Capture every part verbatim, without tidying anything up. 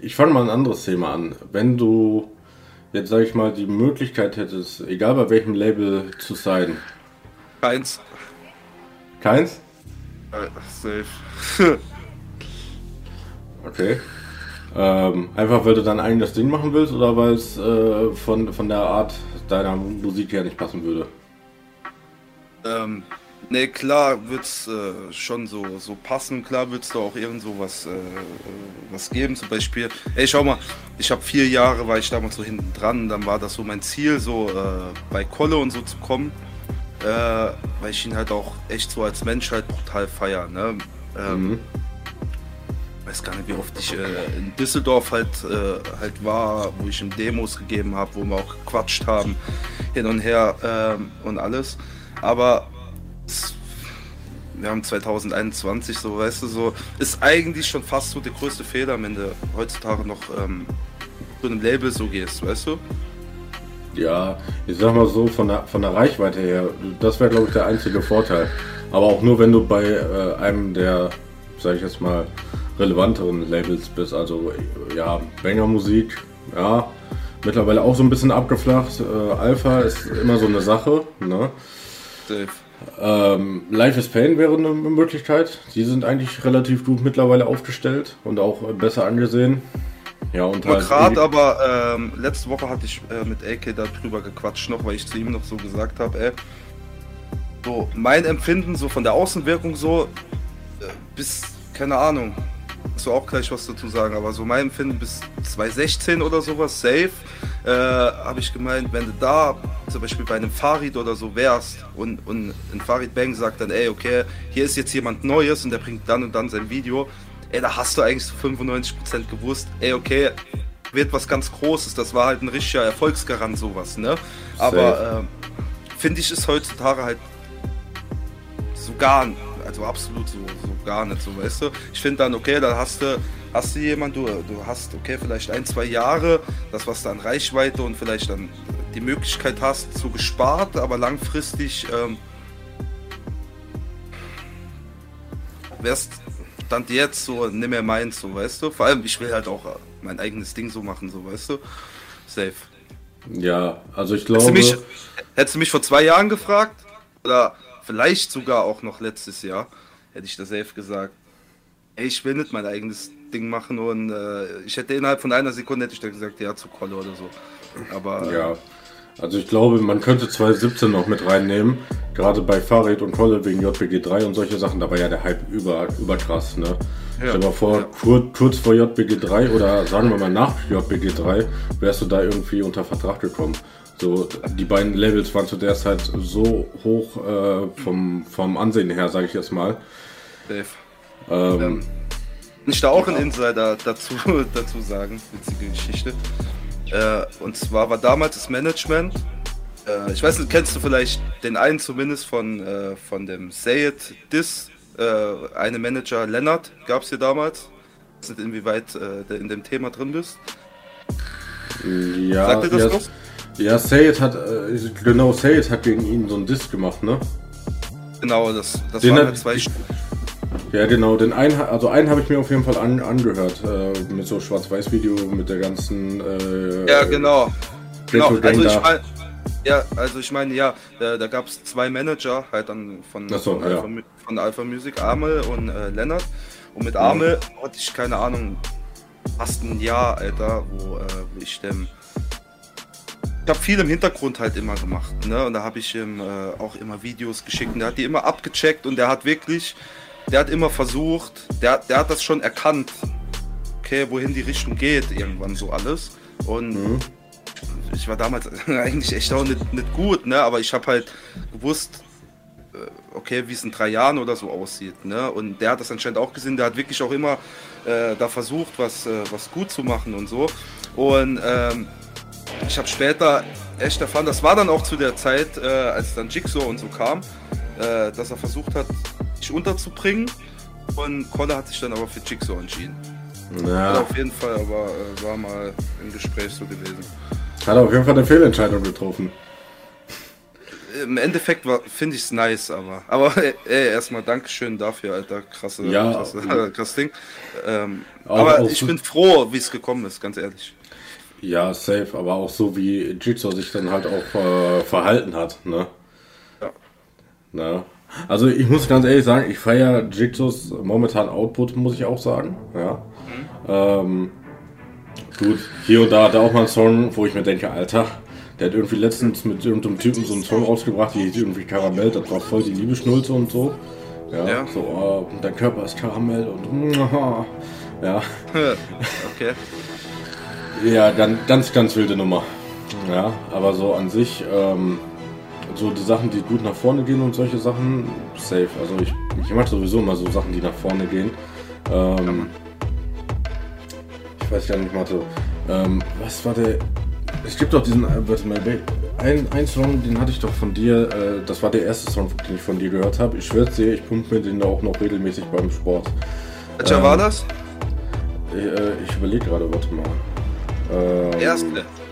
ich fange mal ein anderes Thema an. Wenn du jetzt, sag ich mal, die Möglichkeit hättest, egal bei welchem Label zu sein. Keins. Keins? Äh, safe. Okay. Ähm, einfach weil du dein eigenes Ding machen willst oder weil es äh, von, von der Art deiner Musik her nicht passen würde? Ähm, ne, klar wird's äh, schon so, so passen, klar wird's da auch irgend so was, äh, was geben, zum Beispiel, ey, schau mal, ich habe vier Jahre, war ich damals so hinten dran, dann war das so mein Ziel, so äh, bei Kolle und so zu kommen, äh, weil ich ihn halt auch echt so als Mensch halt brutal feier, ne, ähm, Mhm. weiß gar nicht, wie oft ich äh, in Düsseldorf halt, äh, halt war, wo ich ihm Demos gegeben habe, wo wir auch gequatscht haben, hin und her ähm, und alles. Aber es, wir haben zwanzig einundzwanzig, so weißt du, so ist eigentlich schon fast so der größte Fehler, wenn du heutzutage noch ähm, zu einem Label so gehst, weißt du? Ja, ich sag mal so, von der, von der Reichweite her, das wäre, glaube ich, der einzige Vorteil. Aber auch nur, wenn du bei äh, einem der, sag ich jetzt mal, relevanteren Labels bist. Also, ja, Banger-Musik, ja, mittlerweile auch so ein bisschen abgeflacht. Äh, Alpha ist immer so eine Sache, ne? Safe. Ähm, Life is Pain wäre eine Möglichkeit. Die sind eigentlich relativ gut mittlerweile aufgestellt und auch äh, besser angesehen. Ja, und halt Gerade, aber ähm, letzte Woche hatte ich äh, mit A K darüber gequatscht noch, weil ich zu ihm noch so gesagt habe, ey, so mein Empfinden so von der Außenwirkung so äh, bis, keine Ahnung, musst du auch gleich was dazu sagen, aber so mein Empfinden bis zwanzig sechzehn oder sowas, safe, äh, habe ich gemeint, wenn du da zum Beispiel bei einem Farid oder so wärst und, und ein Farid Bang sagt dann, ey, okay, hier ist jetzt jemand Neues und der bringt dann und dann sein Video, ey, da hast du eigentlich zu fünfundneunzig Prozent gewusst, ey, okay, wird was ganz Großes, das war halt ein richtiger Erfolgsgarant, sowas, ne? Aber äh, finde ich, ist heutzutage halt so gar nicht, also absolut so, so gar nicht, so, weißt du? Ich finde dann, okay, dann hast du, hast du jemanden, du, du hast, okay, vielleicht ein, zwei Jahre, das, was du an Reichweite und vielleicht dann die Möglichkeit hast, so gespart, aber langfristig ähm, wärst Stand jetzt so, nimm mir meins, so, weißt du? Vor allem, ich will halt auch mein eigenes Ding so machen, so, weißt du? Safe. Ja, also ich Hättest du glaube... mich, hättest du mich vor zwei Jahren gefragt, oder vielleicht sogar auch noch letztes Jahr, hätte ich da safe gesagt, ey, ich will nicht mein eigenes Ding machen und äh, ich hätte innerhalb von einer Sekunde hätte ich dann gesagt, ja, zu Kolle oder so. Aber... Ja, also ich glaube, man könnte zwanzig siebzehn noch mit reinnehmen, gerade bei Farid und Kolle wegen J B G drei und solche Sachen, da war ja der Hype über, überkrass, ne? Ja, Stell dir mal vor, ja. kur, kurz vor J B G drei oder sagen wir mal nach J B G drei, wärst du da irgendwie unter Vertrag gekommen. So, die beiden Labels waren zu der Zeit so hoch äh, vom, vom Ansehen her, sage ich jetzt mal. Safe. Ähm, Ähm, ich da auch einen Insider dazu, dazu sagen, witzige Geschichte. Äh, und zwar war damals das Management, äh, ich weiß nicht, kennst du vielleicht den einen zumindest von, äh, von dem Say It Dis, äh, eine Manager Lennart gab es hier damals. Ich weiß nicht, inwieweit äh, du in dem Thema drin bist. ja, Sagt ihr das ja, noch? ja, Sayed hat, äh, genau, Sayed hat gegen ihn so einen Diss gemacht, ne? Genau, das, das Den waren hat- halt zwei St- Ja, genau, den einen, ha- also einen habe ich mir auf jeden Fall an, angehört, äh, mit so Schwarz-Weiß-Video, mit der ganzen, äh, Ja, genau. Genau, Ghetto-Gang also ich da. meine, ja, also ich meine, ja, da, da gab es zwei Manager halt dann von, Ach so, von, ja. Alpha, Mu- von Alpha Music, Amel und äh, Lennart. Und mit Amel hatte ich keine Ahnung, fast ein Jahr, Alter, wo, äh, wo ich dem. Ich habe viel im Hintergrund halt immer gemacht, ne? Und da habe ich ihm äh, auch immer Videos geschickt und der hat die immer abgecheckt und der hat wirklich, der hat immer versucht, der, der hat das schon erkannt, okay, wohin die Richtung geht, irgendwann so alles. Und Mhm. ich war damals eigentlich echt auch nicht, nicht gut, ne? Aber ich habe halt gewusst, äh, okay, wie es in drei Jahren oder so aussieht, ne? Und der hat das anscheinend auch gesehen, der hat wirklich auch immer äh, da versucht, was, äh, was gut zu machen und so. Und ähm, ich habe später echt erfahren, das war dann auch zu der Zeit, äh, als dann Jigsaw und so kam, äh, dass er versucht hat, sich unterzubringen. Und Kolle hat sich dann aber für Jigsaw entschieden. Hat Ja, auf jeden Fall, aber äh, war mal im Gespräch so gewesen. hat er auf jeden Fall eine Fehlentscheidung getroffen. im Endeffekt finde ich es nice, aber, aber ey, erstmal Dankeschön dafür, Alter, krasse, ja, krasse, äh, krasse Ding. Ähm, auch, aber auch ich so, bin froh, wie es gekommen ist, ganz ehrlich. Ja, safe, aber auch so wie Jigsaw sich dann halt auch äh, verhalten hat, ne? Ja. Na? Also ich muss ganz ehrlich sagen, ich feiere Jigsaws momentan Output, muss ich auch sagen, ja. Mhm. Ähm, gut, hier und da hat er auch mal einen Song, wo ich mir denke, Alter, der hat irgendwie letztens mit irgendeinem Typen so einen Song rausgebracht, die hieß irgendwie Karamell, das war voll die Liebesschnulze und so. Ja, ja. So, oh, dein Körper ist Karamell und ja. Okay. Ja, ganz, ganz, ganz wilde Nummer. Ja, aber so an sich, ähm, so die Sachen, die gut nach vorne gehen und solche Sachen, safe. Also ich, ich mag sowieso immer so Sachen, die nach vorne gehen. Ähm, ich weiß gar nicht mal so. Ähm, was war der? Es gibt doch diesen, warte mal, ein, ein Song, den hatte ich doch von dir, äh, das war der erste Song, den ich von dir gehört habe. Ich schwör's dir, ich pumpe mir den auch noch regelmäßig beim Sport. Welcher ähm, war das? Ich, äh, ich überlege gerade, warte mal. Ähm, Erste.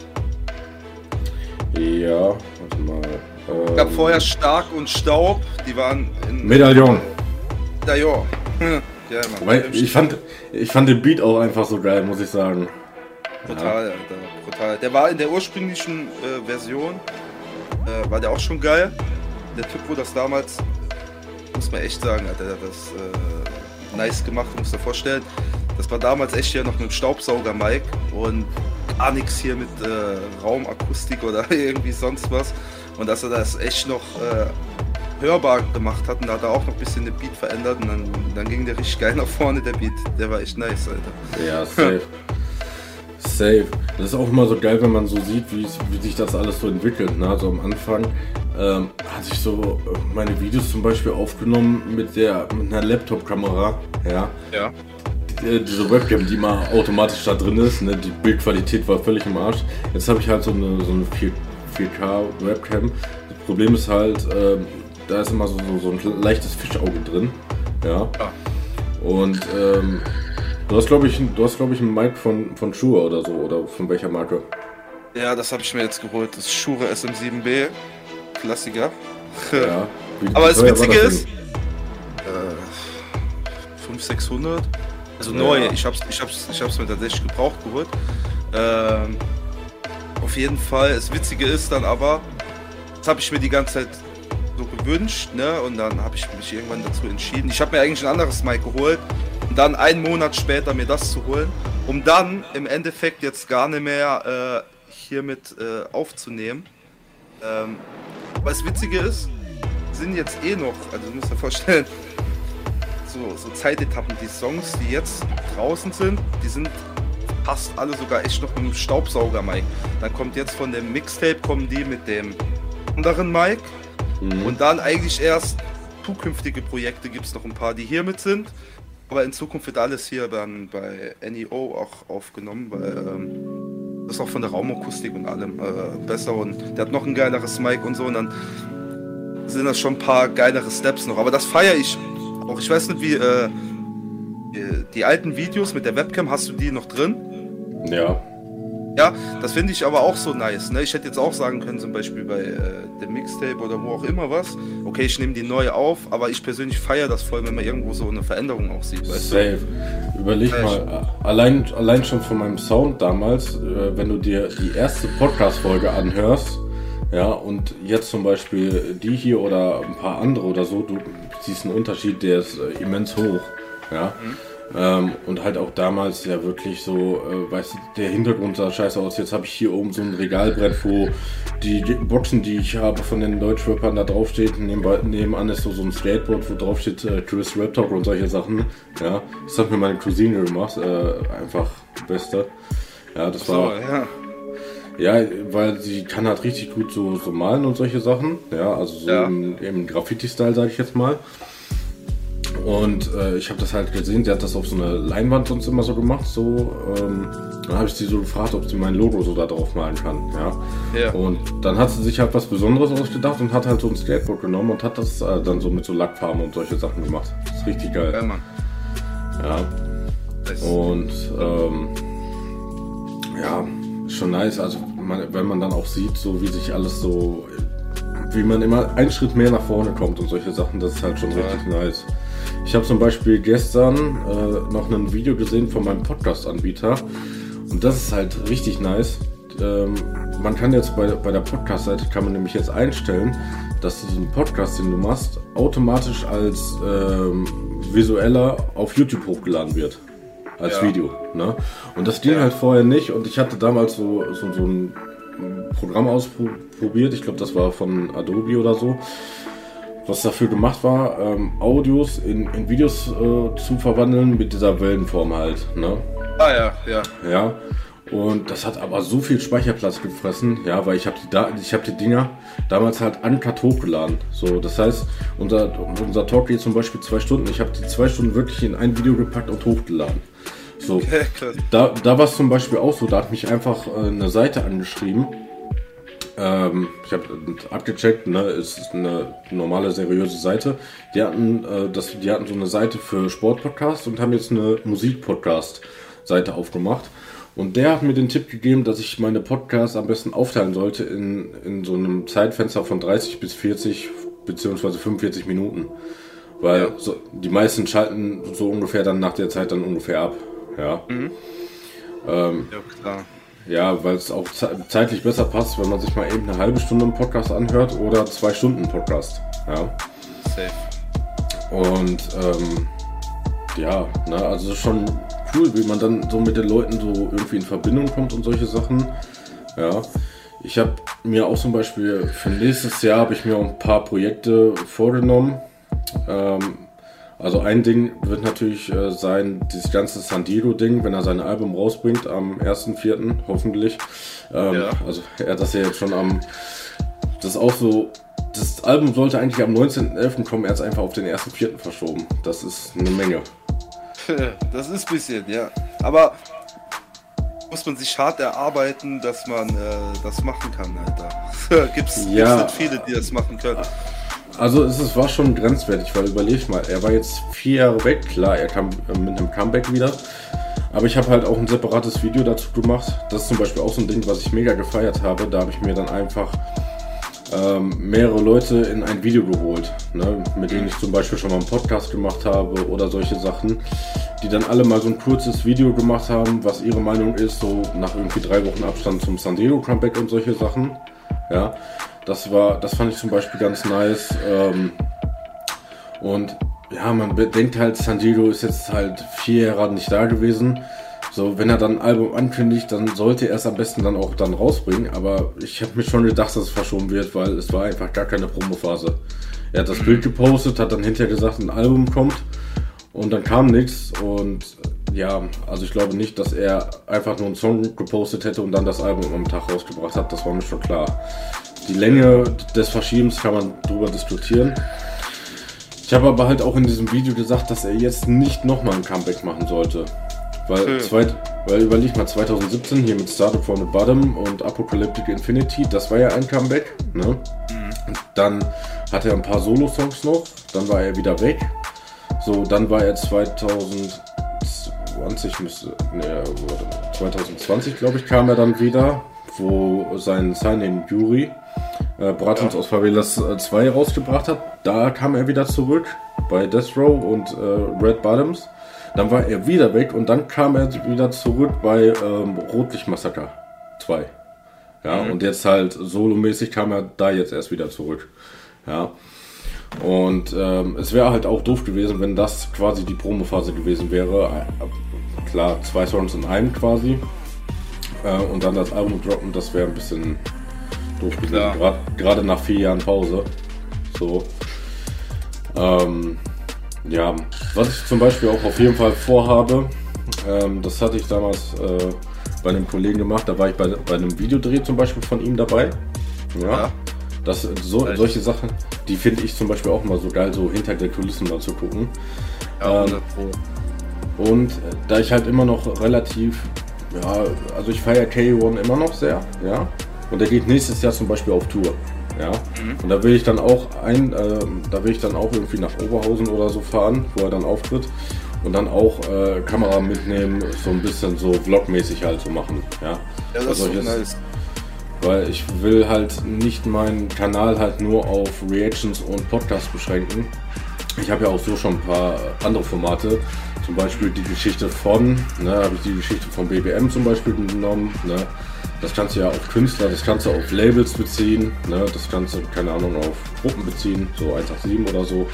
Ja, warte mal. Ähm, ich gab vorher Stark und Staub, die waren in. Medaillon. Medaillon. Ja, Mann. Ich fand, ich fand den Beat auch einfach so geil, muss ich sagen. Brutal, ja. Alter, brutal. Der war in der ursprünglichen äh, Version, äh, war der auch schon geil. Der Typ, wo das damals, muss man echt sagen, Alter, der hat das äh, nice gemacht, muss dir vorstellen. Das war damals echt hier noch mit dem Staubsauger-Mic und gar nichts hier mit äh, Raumakustik oder irgendwie sonst was. Und dass er das echt noch äh, hörbar gemacht hat und da hat er auch noch ein bisschen den Beat verändert und dann, dann ging der richtig geil nach vorne, der Beat. Der war echt nice, Alter. Ja, safe. Safe. Das ist auch immer so geil, wenn man so sieht, wie, wie sich das alles so entwickelt. Ne? Also am Anfang ähm, hatte ich so meine Videos zum Beispiel aufgenommen mit, der, mit einer Laptop-Kamera. Ja. Ja. Die, diese Webcam, die mal automatisch da drin ist. Ne? Die Bildqualität war völlig im Arsch. Jetzt habe ich halt so eine, so eine vier K Webcam. Das Problem ist halt, ähm, da ist immer so, so, so ein leichtes Fischauge drin. Ja. ja. Und ähm, Du hast, glaube ich, du hast, glaube ich, einen Mic von, von Shure oder so, oder von welcher Marke? Ja, das habe ich mir jetzt geholt. Das ist Shure S M sieben B. Klassiker. Ja. Wie, Aber das Witzige das ist, äh, fünfhundert, sechshundert. Also ja. Neu. Ich hab's, ich hab's, ich hab's mir tatsächlich gebraucht geholt. Ähm, auf jeden Fall. Das Witzige ist dann aber, das habe ich mir die ganze Zeit so gewünscht, ne? Und dann habe ich mich irgendwann dazu entschieden. Ich habe mir eigentlich ein anderes Mic geholt. Und dann einen Monat später mir das zu holen, um dann im Endeffekt jetzt gar nicht mehr äh, hiermit äh, aufzunehmen. Ähm, aber das Witzige ist, sind jetzt eh noch, also du musst dir vorstellen, so, so Zeitetappen, die Songs, die jetzt draußen sind, die sind fast alle sogar echt noch mit dem Staubsauger-Mic. Dann kommt jetzt von dem Mixtape, kommen die mit dem anderen Mic. Mhm. Und dann eigentlich erst zukünftige Projekte gibt es noch ein paar, die hier mit sind. Aber in Zukunft wird alles hier dann bei N E O auch aufgenommen, weil ähm, das ist auch von der Raumakustik und allem äh, besser und der hat noch ein geileres Mic und so und dann sind das schon ein paar geilere Steps noch. Aber das feiere ich auch. Ich weiß nicht, wie äh, die, die alten Videos mit der Webcam, hast du die noch drin? Ja. Ja, das finde ich aber auch so nice. Ne? Ich hätte jetzt auch sagen können, zum Beispiel bei äh, dem Mixtape oder wo auch immer was, okay, ich nehme die neu auf, aber ich persönlich feiere das voll, wenn man irgendwo so eine Veränderung auch sieht. Weißt Safe. Du? Überleg ja, mal, allein, allein schon von meinem Sound damals, äh, wenn du dir die erste Podcast-Folge anhörst, ja, und jetzt zum Beispiel die hier oder ein paar andere oder so, du siehst einen Unterschied, der ist äh, immens hoch. Ja. Mhm. Ähm, und halt auch damals ja wirklich so, äh, weißt du, der Hintergrund sah scheiße aus. Jetzt habe ich hier oben so ein Regalbrett, wo die, die Boxen, die ich habe von den Deutschrappern da draufsteht. Nebenan, nebenan ist so, so ein Skateboard, wo drauf steht äh, Chris Rap Talk und solche Sachen. Ja, das hat mir meine Cousine gemacht. Äh, einfach Beste. Ja, das war. So, ja. Ja, weil sie kann halt richtig gut so, so malen und solche Sachen. Ja, also so ja. im, im Graffiti-Style, sage ich jetzt mal. Und äh, ich habe das halt gesehen, sie hat das auf so eine Leinwand sonst immer so gemacht, so, ähm, dann habe ich sie so gefragt, ob sie mein Logo so da drauf malen kann, ja. ja. Und dann hat sie sich halt was Besonderes ausgedacht und hat halt so ein Skateboard genommen und hat das äh, dann so mit so Lackfarben und solche Sachen gemacht. Das ist richtig geil. Geil, Mann. Ja. Das und, ähm, ja, schon nice, also man, wenn man dann auch sieht, so wie sich alles so wie man immer einen Schritt mehr nach vorne kommt und solche Sachen, das ist halt schon ja. richtig nice. Ich habe zum Beispiel gestern äh, noch ein Video gesehen von meinem Podcast-Anbieter und das ist halt richtig nice. Ähm, man kann jetzt bei, bei der Podcast-Seite, kann man nämlich jetzt einstellen, dass diesen Podcast, den du machst, automatisch als ähm, visueller auf YouTube hochgeladen wird. Als ja. Video. Ne? Und das ging ja. halt vorher nicht und ich hatte damals so, so, so ein Programm ausprobiert, ich glaube das war von Adobe oder so, was dafür gemacht war, ähm, Audios in, in Videos äh, zu verwandeln mit dieser Wellenform halt. Ne? Ah ja, ja. Ja. Und das hat aber so viel Speicherplatz gefressen, ja, weil ich habe die Daten, ich habe die Dinger damals halt uncut hochgeladen. So, das heißt, unser, unser Talk geht zum Beispiel zwei Stunden. Ich habe die zwei Stunden wirklich in ein Video gepackt und hochgeladen. So, okay, da, da war es zum Beispiel auch so, da hat mich einfach äh, eine Seite angeschrieben. Ähm, ich habe abgecheckt, ne, es ist eine normale, seriöse Seite. Die hatten, äh, das, die hatten so eine Seite für Sportpodcasts und haben jetzt eine Musikpodcast-Seite aufgemacht. Und der hat mir den Tipp gegeben, dass ich meine Podcasts am besten aufteilen sollte in, in so einem Zeitfenster von dreißig bis vierzig beziehungsweise fünfundvierzig Minuten. Weil ja. so, die meisten schalten so ungefähr dann nach der Zeit dann ungefähr ab. Ja, mhm. ähm, ja klar. Ja, weil es auch ze- zeitlich besser passt, wenn man sich mal eben eine halbe Stunde einen Podcast anhört oder zwei Stunden Podcast. Ja. Safe. Und ähm, ja, ne, also schon cool, wie man dann so mit den Leuten so irgendwie in Verbindung kommt und solche Sachen. Ja, ich habe mir auch zum Beispiel für nächstes Jahr habe ich mir auch ein paar Projekte vorgenommen. Ähm, also ein Ding wird natürlich äh, sein, dieses ganze San Diego-Ding, wenn er sein Album rausbringt am ersten vierten hoffentlich. Ähm, ja. Also er hat das ja jetzt schon am, das ist auch so, das Album sollte eigentlich am neunzehnten elften kommen, er hat es einfach auf den ersten vierten verschoben. Das ist eine Menge. Das ist ein bisschen, ja. Aber muss man sich hart erarbeiten, dass man äh, das machen kann, Alter. Gibt's, ja. gibt's nicht viele, die das machen können. Also es ist, war schon grenzwertig, weil überleg mal, er war jetzt vier Jahre weg, klar, er kam äh, mit einem Comeback wieder. Aber ich habe halt auch ein separates Video dazu gemacht. Das ist zum Beispiel auch so ein Ding, was ich mega gefeiert habe. Da habe ich mir dann einfach ähm, mehrere Leute in ein Video geholt, ne, mit denen ich zum Beispiel schon mal einen Podcast gemacht habe oder solche Sachen, die dann alle mal so ein kurzes Video gemacht haben, was ihre Meinung ist, so nach irgendwie drei Wochen Abstand zum San Diego Comeback und solche Sachen. Ja, das war, das fand ich zum Beispiel ganz nice. Ähm, und ja, man bedenkt halt, San Diego ist jetzt halt vier Jahre nicht da gewesen. So, wenn er dann ein Album ankündigt, dann sollte er es am besten dann auch dann rausbringen. Aber ich habe mir schon gedacht, dass es verschoben wird, weil es war einfach gar keine Promophase. Er hat das Bild gepostet, hat dann hinterher gesagt, ein Album kommt und dann kam nichts. Und ja, also ich glaube nicht, dass er einfach nur einen Song gepostet hätte und dann das Album am Tag rausgebracht hat. Das war mir schon klar. Die Länge des Verschiebens kann man drüber diskutieren. Ich habe aber halt auch in diesem Video gesagt, dass er jetzt nicht nochmal ein Comeback machen sollte. Weil, hm. zweit, weil überleg mal, zwanzig siebzehn hier mit Started from the Bottom und Apocalyptic Infinity, das war ja ein Comeback. Ne? Hm. Und dann hat er ein paar Solo-Songs noch, dann war er wieder weg. So, dann war er zwanzig zwanzig, müsste, ne, zwanzig zwanzig glaube ich, kam er dann wieder, wo sein Signing Yuri äh, Bratans ja. aus Favelas zwei rausgebracht hat. Da kam er wieder zurück bei Death Row und äh, Red Bottoms. Dann war er wieder weg und dann kam er wieder zurück bei ähm, Rotlicht Massaker zwei. Ja, mhm. Und jetzt halt solomäßig kam er da jetzt erst wieder zurück. Ja. Und ähm, es wäre halt auch doof gewesen, wenn das quasi die Promophase gewesen wäre. Klar, zwei Songs in einem quasi. Äh, und dann das Album droppen, das wäre ein bisschen doof gewesen. Gerade nach vier Jahren Pause. So. Ähm, ja, was ich zum Beispiel auch auf jeden Fall vorhabe, ähm, das hatte ich damals äh, bei einem Kollegen gemacht, da war ich bei, bei einem Videodreh zum Beispiel von ihm dabei. Ja. ja. Das, so, solche Sachen, die finde ich zum Beispiel auch mal so geil, so hinter der Kulissen mal zu gucken. Ja, ähm, und da ich halt immer noch relativ, ja, also ich feiere K eins immer noch sehr, ja. Und der geht nächstes Jahr zum Beispiel auf Tour. Ja, mhm. Und da will ich dann auch ein, äh, da will ich dann auch irgendwie nach Oberhausen oder so fahren, wo er dann auftritt und dann auch äh, Kamera mitnehmen, so ein bisschen so vlogmäßig halt so machen. Ja, ja das also ist so nice. weil ich will halt nicht meinen Kanal halt nur auf Reactions und Podcasts beschränken. Ich habe ja auch so schon ein paar andere Formate, zum Beispiel die Geschichte von, ne, habe ich die Geschichte von B B M zum Beispiel genommen, ne. Das kannst du ja auf Künstler, das kannst du auf Labels beziehen, ne, das kannst du, keine Ahnung, auf Gruppen beziehen, so eins acht sieben oder so.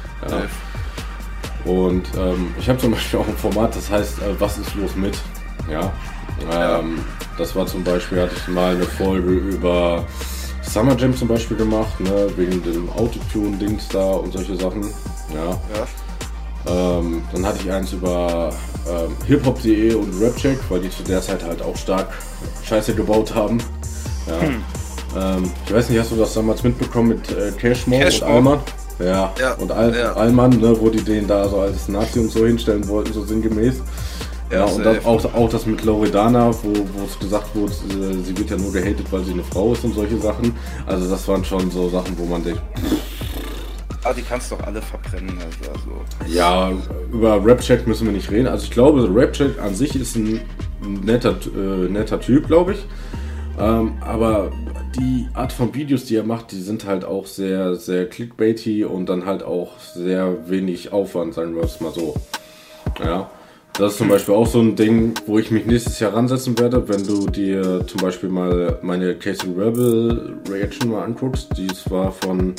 Ja. Und ähm, ich habe zum Beispiel auch ein Format, das heißt, äh, was ist los mit, ja. Ähm, das war zum Beispiel, hatte ich mal eine Folge über Summer Jam zum Beispiel gemacht, ne, wegen dem Autotune-Dings da und solche Sachen, ja. Ja. Ähm, dann hatte ich eins über ähm, hiphop punkt de und Rapcheck, weil die zu der Zeit halt auch stark Scheiße gebaut haben. Ja. Hm. Ähm, ich weiß nicht, hast du das damals mitbekommen mit äh, Cashmo und Allman? Ja. ja, und Al ja. Allman, ne, wo die den da so als Nazi und so hinstellen wollten, so sinngemäß. Ja, ja, und das, auch, auch das mit Loredana, wo es gesagt wurde, sie wird ja nur gehatet, weil sie eine Frau ist und solche Sachen. Also das waren schon so Sachen, wo man denkt... Ah, die kannst du doch alle verbrennen. Also, also. Ja, über Rapcheck müssen wir nicht reden. Also ich glaube, Rapcheck an sich ist ein netter, äh, netter Typ, glaube ich. Ähm, aber die Art von Videos, die er macht, die sind halt auch sehr, sehr clickbaity und dann halt auch sehr wenig Aufwand, sagen wir es mal so. Ja. Das ist zum Beispiel auch so ein Ding, wo ich mich nächstes Jahr ransetzen werde, wenn du dir zum Beispiel mal meine Casey Rebel Reaction mal anguckst. Die war von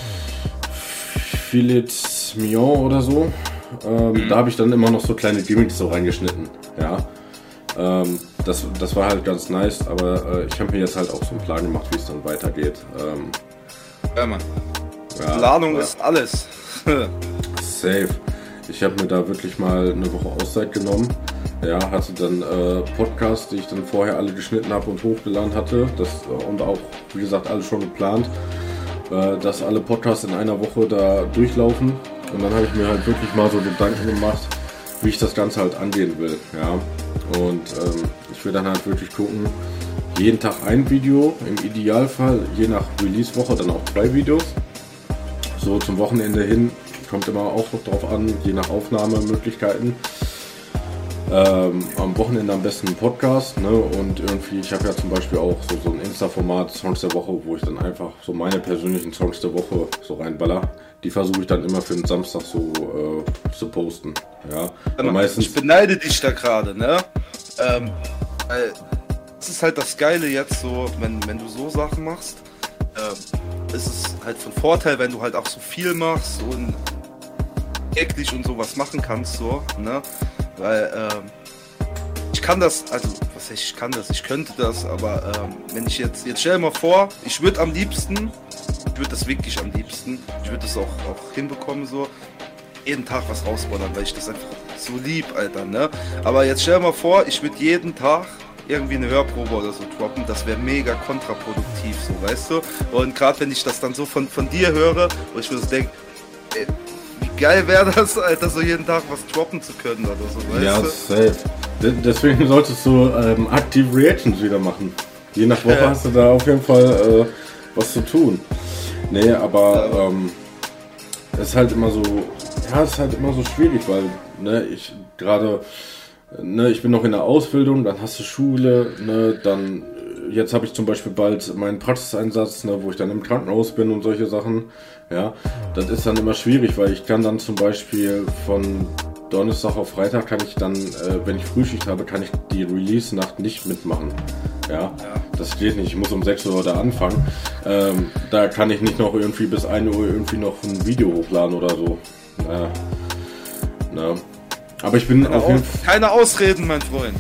Philips Mion oder so. Ähm, da habe ich dann immer noch so kleine Gimmicks so reingeschnitten. Ja. Ähm, das, das war halt ganz nice, aber äh, ich habe mir jetzt halt auch so einen Plan gemacht, wie es dann weitergeht. Ähm, ja, Mann. Ja, Planung ja. ist alles. Safe. Ich habe mir da wirklich mal eine Woche Auszeit genommen. Ja, hatte dann äh, Podcasts, die ich dann vorher alle geschnitten habe und hochgeladen hatte. Das, äh, und auch, wie gesagt, alles schon geplant, äh, dass alle Podcasts in einer Woche da durchlaufen. Und dann habe ich mir halt wirklich mal so Gedanken gemacht, wie ich das Ganze halt angehen will. Ja. Und ähm, ich will dann halt wirklich gucken, jeden Tag ein Video, im Idealfall, je nach Release-Woche dann auch zwei Videos. So zum Wochenende hin. Kommt immer auch noch drauf an, je nach Aufnahmemöglichkeiten. Ähm, am Wochenende am besten ein Podcast, ne? Und irgendwie, ich habe ja zum Beispiel auch so, so ein Insta-Format, Songs der Woche, wo ich dann einfach so meine persönlichen Songs der Woche so reinballer. Die versuche ich dann immer für den Samstag so äh, zu posten. Ja. Aber meistens... Ich beneide dich da gerade, ne? Ähm, äh, das ist halt das Geile jetzt so, wenn, wenn du so Sachen machst. Ähm, ist es halt von Vorteil, wenn du halt auch so viel machst und täglich und sowas machen kannst, so, ne? Weil, ähm, ich kann das, also, was heißt, ich kann das, ich könnte das, aber, ähm, wenn ich jetzt, jetzt stell dir mal vor, ich würde am liebsten, ich würde das wirklich am liebsten, ich würde das auch, auch hinbekommen, so, jeden Tag was rausballern, weil ich das einfach so lieb, Alter, ne? Aber jetzt stell dir mal vor, ich würde jeden Tag irgendwie eine Hörprobe oder so droppen, das wäre mega kontraproduktiv, so, weißt du? Und gerade wenn ich das dann so von, von dir höre, wo ich mir so denke, ey, wie geil wäre das, Alter, so jeden Tag was droppen zu können oder so, weißt ja, du? Ja, safe. De deswegen solltest du ähm, aktive Reactions wieder machen. Je nach Woche ja. hast du da auf jeden Fall äh, was zu tun. Nee, aber ja. ähm, es ist halt immer so, ja, es ist halt immer so schwierig, weil, ne, ich gerade... Ne, ich bin noch in der Ausbildung, dann hast du Schule, ne, dann jetzt habe ich zum Beispiel bald meinen Praxiseinsatz, ne, wo ich dann im Krankenhaus bin und solche Sachen. Ja, das ist dann immer schwierig, weil ich kann dann zum Beispiel von Donnerstag auf Freitag kann ich dann, äh, wenn ich Frühschicht habe, kann ich die Release-Nacht nicht mitmachen. Ja, ja, das geht nicht. Ich muss um sechs Uhr da anfangen. Ähm, da kann ich nicht noch irgendwie bis ein Uhr irgendwie noch ein Video hochladen oder so. Ja, ne. Aber ich bin keine auf jeden Fall... Keine Ausreden, mein Freund.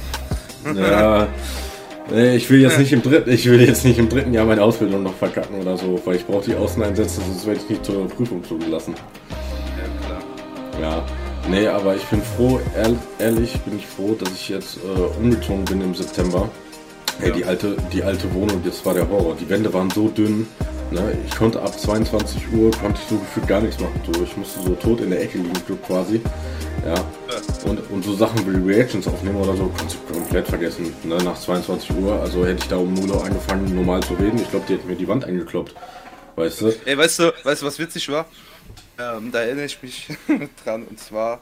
Ja, ich will jetzt nicht im dritten, ich will jetzt nicht im dritten Jahr meine Ausbildung noch verkacken oder so, weil ich brauche die Außeneinsätze, sonst werde ich nicht zur Prüfung zugelassen. Ja, klar. Ja, nee, aber ich bin froh, ehrlich bin ich froh, dass ich jetzt äh, umgezogen bin im September. Hey, ja. die alte, die alte Wohnung, das war der Horror. Die Wände waren so dünn. Ne? Ich konnte ab zweiundzwanzig Uhr konnte ich so gefühlt gar nichts machen. So, ich musste so tot in der Ecke liegen, quasi. Ja. Und, und so Sachen wie Reactions aufnehmen oder so, kannst du komplett vergessen. Ne? Nach zweiundzwanzig Uhr, also hätte ich da um null Uhr angefangen, normal zu reden. Ich glaube, die hätten mir die Wand eingekloppt. Weißt du? Ey, weißt du, weißt du, was witzig war? Ähm, da erinnere ich mich dran. Und zwar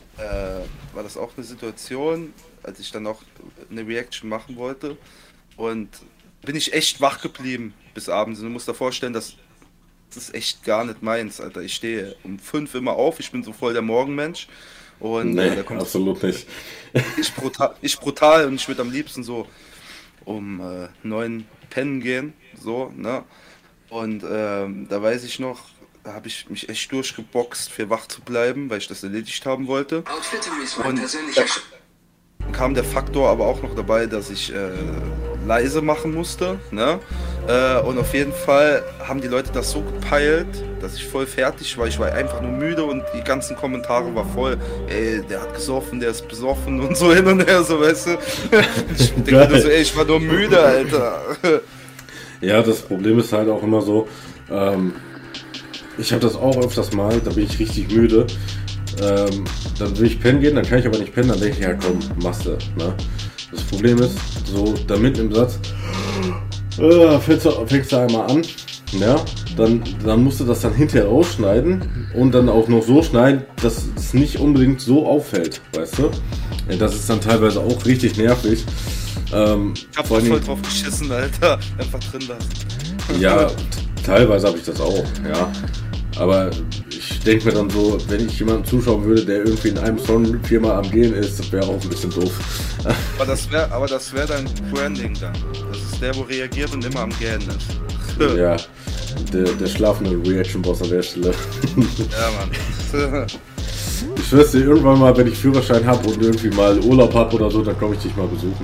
äh, war das auch eine Situation, als ich dann auch eine Reaction machen wollte. Und bin ich echt wach geblieben bis abends. Und du musst dir vorstellen, dass das ist echt gar nicht meins, Alter. Ich stehe um fünf immer auf, ich bin so voll der Morgenmensch. Und Nee, äh, da kommt absolut nicht. ich brutal, ich brutal und ich würde am liebsten so um äh, neun pennen gehen, so, ne? Und ähm, da weiß ich noch, da habe ich mich echt durchgeboxt, für wach zu bleiben, weil ich das erledigt haben wollte. Und da kam der Faktor aber auch noch dabei, dass ich äh, leise machen musste, ne? Äh, und auf jeden Fall haben die Leute das so gepeilt, dass ich voll fertig war. Ich war einfach nur müde und die ganzen Kommentare war voll, ey, der hat gesoffen, der ist besoffen und so hin und her, so, weißt du. Ich denke mir so, ey, ich war nur müde, Alter. Ja, das Problem ist halt auch immer so, ähm, ich habe das auch öfters mal, da bin ich richtig müde. Ähm, dann will ich pennen gehen, dann kann ich aber nicht pennen, dann denke ich, ja komm, machst du, ne? Das Problem ist, so damit im Satz, äh, fängst, du, fängst du einmal an, ja, dann, dann musst du das dann hinterher rausschneiden und dann auch noch so schneiden, dass es nicht unbedingt so auffällt, weißt du? Ja, das ist dann teilweise auch richtig nervig. Ähm, ich hab voll Dingen, drauf geschissen, Alter, einfach drin lassen. Ja, t- teilweise habe ich das auch, ja. Aber ich denke mir dann so, wenn ich jemanden zuschauen würde, der irgendwie in einem Song viermal am Gehen ist, das wäre auch ein bisschen doof. Aber das wäre aber das wäre dein Branding dann. Das ist der, wo reagiert und immer am Gähnen ist. Ja, der, der schlafende Reaction-Boss an der Stelle. Ja, Mann. Ich schwör's dir, irgendwann mal, wenn ich Führerschein habe und irgendwie mal Urlaub habe oder so, dann komme ich dich mal besuchen.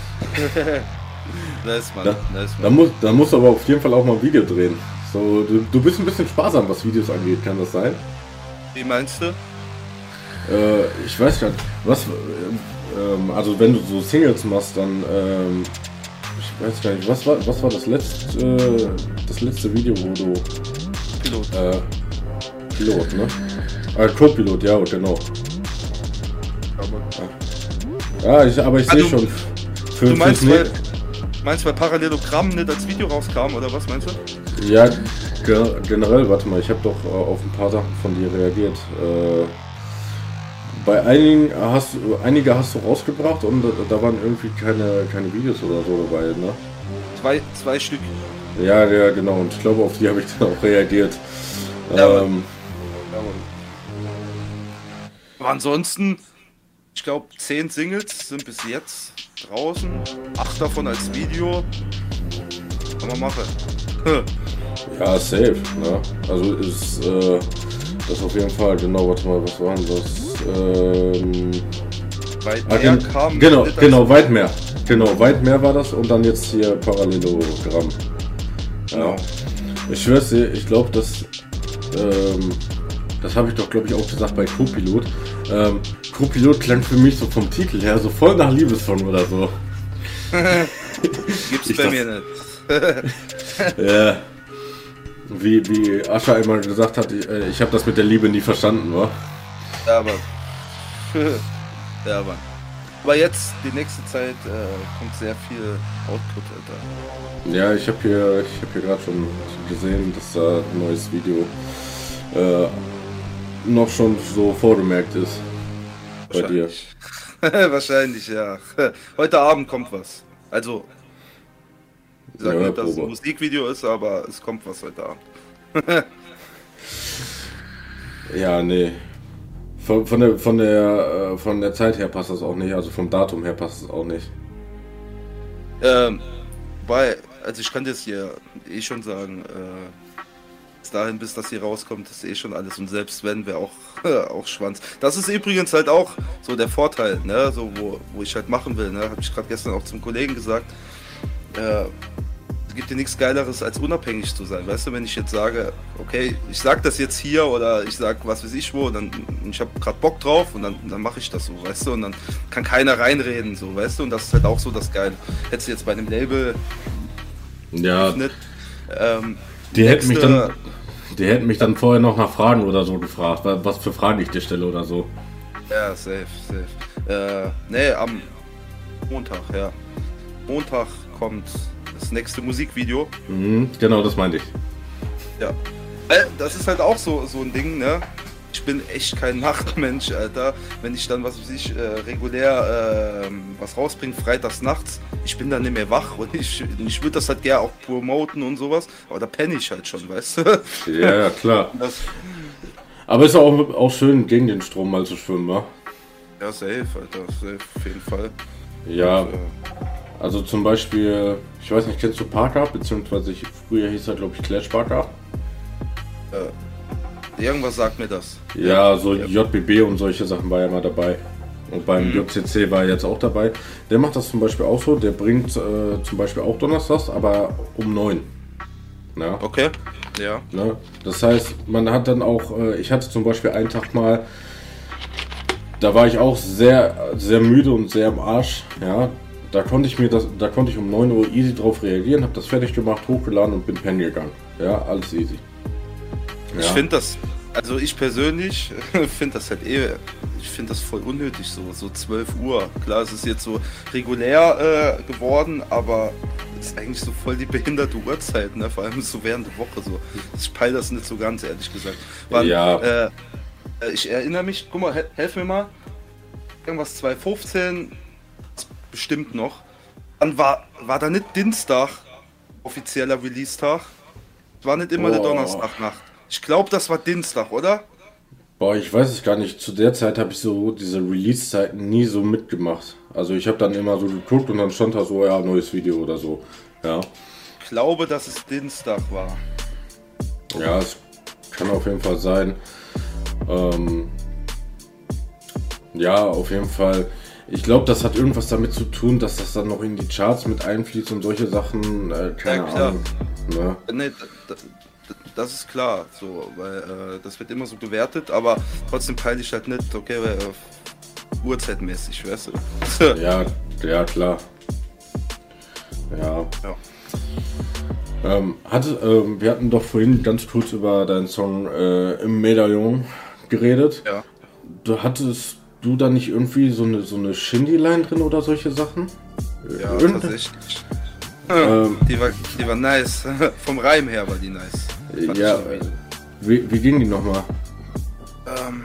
Da ist man, da, da ist man. Da, muss, da musst du aber auf jeden Fall auch mal ein Video drehen. So, du, du bist ein bisschen sparsam, was Videos angeht, kann das sein? Wie meinst du? Äh, ich weiß gar nicht, was, ähm, also wenn du so Singles machst, dann, ähm, ich weiß gar nicht, was war, was war das letzte, äh, das letzte Video, wo du... Pilot. Äh, Pilot, ne? Äh, Co-Pilot, ja, genau. Ja, ich, aber ich sehe schon. Für, du meinst, weil, meinst, weil Parallelogramm nicht als Video rauskam, oder was meinst du? Ja, ge generell, warte mal, ich habe doch äh, auf ein paar Sachen von dir reagiert. Äh, bei einigen hast, einige hast du rausgebracht und da, da waren irgendwie keine, keine Videos oder so dabei, ne? Zwei, zwei Stück. Ja, ja, genau, und ich glaube, auf die habe ich dann auch reagiert. Ja, ähm, aber ansonsten, ich glaube, zehn Singles sind bis jetzt draußen, acht davon als Video. Kann man machen. Ja, safe, ne? Also ist äh, das auf jeden Fall, genau, warte mal, was waren das? Ähm, weit ah, mehr gen kam. Genau, genau, weit mehr. Genau, weit mehr war das und dann jetzt hier Parallelogramm. Ja. Genau. Ich schwör's dir, ich glaube, das, ähm, das habe ich doch, glaube ich, auch gesagt bei Co-Pilot. Ähm, Co-Pilot klang für mich so vom Titel her so voll nach Liebessong oder so. Gibt's ich bei das, mir nicht. Ja. Wie, wie Ascha einmal gesagt hat, ich, äh, ich habe das mit der Liebe nie verstanden, wa? Ja, aber. Ja, aber. Aber jetzt, die nächste Zeit, äh, kommt sehr viel Output, Alter. Ja, ich habe hier, ich hab hier gerade schon gesehen, dass da ein neues Video äh, noch schon so vorgemerkt ist. Bei dir. Wahrscheinlich, ja. Heute Abend kommt was. Also, ich sag ja, nicht, dass es Probe. ein Musikvideo ist, aber es kommt was heute Abend. Ja, nee. Von, von, der, von, der, äh, von der Zeit her passt das auch nicht, also vom Datum her passt es auch nicht. Ähm, weil, also ich kann das hier eh schon sagen, äh, bis dahin, bis das hier rauskommt, ist eh schon alles und selbst wenn, wäre auch, auch Schwanz. Das ist übrigens halt auch so der Vorteil, ne, so wo, wo ich halt machen will, ne, habe ich gerade gestern auch zum Kollegen gesagt, äh, es gibt dir nichts Geileres, als unabhängig zu sein, weißt du, wenn ich jetzt sage, okay, ich sag das jetzt hier oder ich sag was weiß ich wo, dann ich habe gerade Bock drauf und dann, dann mache ich das so, weißt du, und dann kann keiner reinreden, so, weißt du, und das ist halt auch so das Geile. Hättest du jetzt bei einem Label Ja, nicht, ähm, die hätten mich nächste- dann, die hätten mich dann vorher noch nach Fragen oder so gefragt, wa- was für Fragen ich dir stelle oder so. Ja, safe, safe. Äh, nee, am Montag, ja. Montag kommt das nächste Musikvideo. Mhm, genau, das meinte ich. Ja. Äh, das ist halt auch so, so ein Ding, ne? ich bin echt kein Nachtmensch, Alter. Wenn ich dann, was weiß ich, äh, regulär äh, was rausbringe, freitags nachts, ich bin dann nicht mehr wach und ich, ich würde das halt gerne auch promoten und sowas, aber da penne ich halt schon, weißt du? Ja, ja, klar. Das, Aber ist auch, auch schön, gegen den Strom mal zu schwimmen, wa? ja, safe, Alter, safe, auf jeden Fall. Ja, Und, äh, also zum Beispiel, ich weiß nicht, kennst du Parker? Beziehungsweise ich, früher hieß er, glaube ich, Clash Parker. äh, irgendwas sagt mir das. Ja, so Ja. J B B und solche Sachen war ja mal dabei. Und beim Mhm. J C C war er jetzt auch dabei. Der macht das zum Beispiel auch so, der bringt äh, zum Beispiel auch donnerstags, aber um neun. Ja, Okay, ja. ne? Das heißt, man hat dann auch, äh, ich hatte zum Beispiel einen Tag mal, da war ich auch sehr, sehr müde und sehr im Arsch. Ja, da konnte ich mir das, da konnte ich um neun Uhr easy drauf reagieren, habe das fertig gemacht, hochgeladen und bin pennen gegangen. Ja, alles easy. Ich Ja. finde das, also ich persönlich finde das halt eh, ich finde das voll unnötig, so, so zwölf Uhr. Klar, es ist jetzt so regulär äh, geworden, aber es ist eigentlich so voll die behinderte Uhrzeit, ne? Vor allem so während der Woche so. Ich peile das nicht so ganz, ehrlich gesagt. Wann, Ja. äh, ich erinnere mich, guck mal, hel- helf mir mal, irgendwas zwanzig fünfzehn, bestimmt noch. Dann war, war da nicht Dienstag offizieller Release-Tag. War nicht immer der Boah. Donnerstagnacht. Ich glaube, das war Dienstag, oder? Boah, ich weiß es gar nicht. Zu der Zeit habe ich so diese Release-Zeiten nie so mitgemacht. Also ich habe dann immer so geguckt und dann stand da so, ja, neues Video oder so. Ja, Ich glaube, dass es Dienstag war. ja, es kann auf jeden Fall sein. Ähm, ja, auf jeden Fall. Ich glaube, das hat irgendwas damit zu tun, dass das dann noch in die Charts mit einfließt und solche Sachen. Äh, keine Ja, klar. Ahnung. Ne? Ne, d- d- das ist klar, so, weil äh, das wird immer so bewertet, aber trotzdem peile ich halt nicht, okay, äh, uhrzeitmäßig, weißt du? Ja, ja, klar. Ja. Ja. Ähm, hatte, ähm, wir hatten doch vorhin ganz kurz über deinen Song äh, Im Medaillon geredet. Ja. Du hattest du da nicht irgendwie so eine so eine Shindy-Line drin oder solche Sachen? Ja, Irgend- tatsächlich. Ähm, Die war, die war nice. Vom Reim her war die nice. Fand ja, ich irgendwie. wie, wie ging die nochmal? Ähm,